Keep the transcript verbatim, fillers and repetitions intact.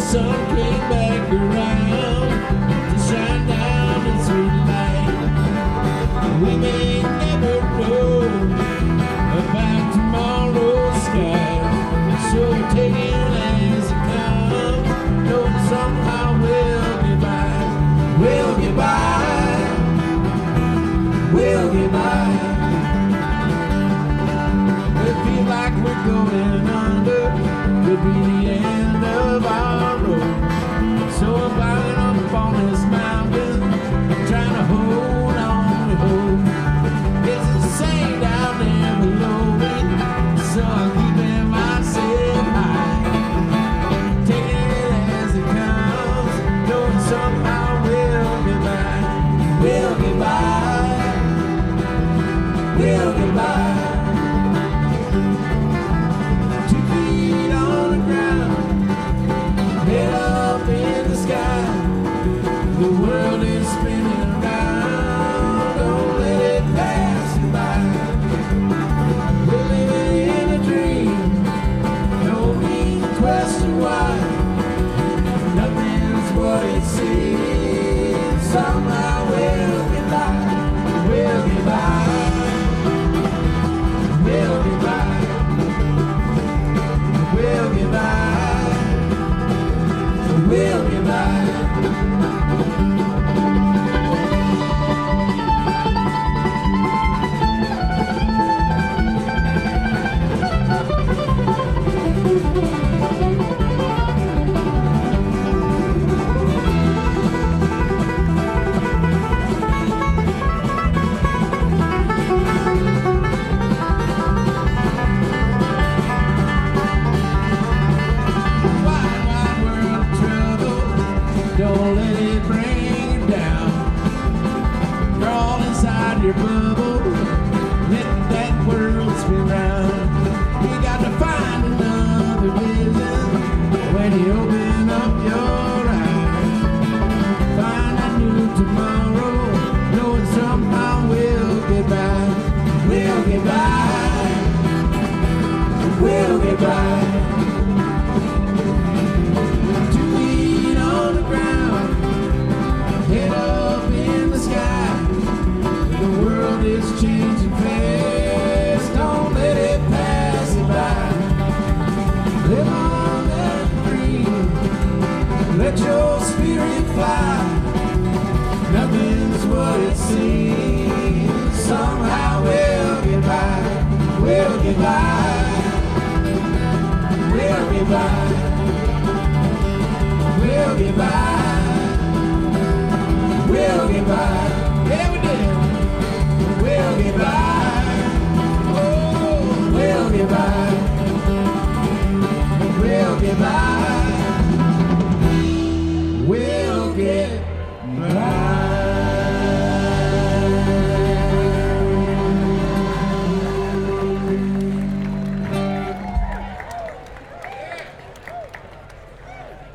sun came back around to shine down its sweet light. We may never know about tomorrow's sky, so take it as it comes, knowing somehow we'll get by. We'll get by. We'll get by. We feel like we're going under, could be the end of our road. So I'm climbing up on this mountain, trying to hold on to hope. It's insane down there below me, so I'm keeping myself high, taking it as it comes, knowing somehow we'll get by. We'll get by. We'll get by. Two feet on the ground, head up in the sky. The world is spinning around, don't let it pass you by. We're living in a dream, no need to question why. Nothing's what it seems, somehow we'll get by. We'll get by. We'll get by. We'll get by. We'll get by. Don't let it bring you down. Crawl inside your bubble, let that world spin round. You got to find another vision when you open up your eyes. Find a new tomorrow, knowing somehow we'll get by. We'll get by. We'll get by. It's changing fast, don't let it pass you by. Live on and breathe, let your spirit fly. Nothing's what it seems, somehow we'll get by. We'll get by. We'll get by. We'll get by. We'll get by. Yeah, we did. We'll get by. Oh, we'll get by. We'll get by. We'll get by.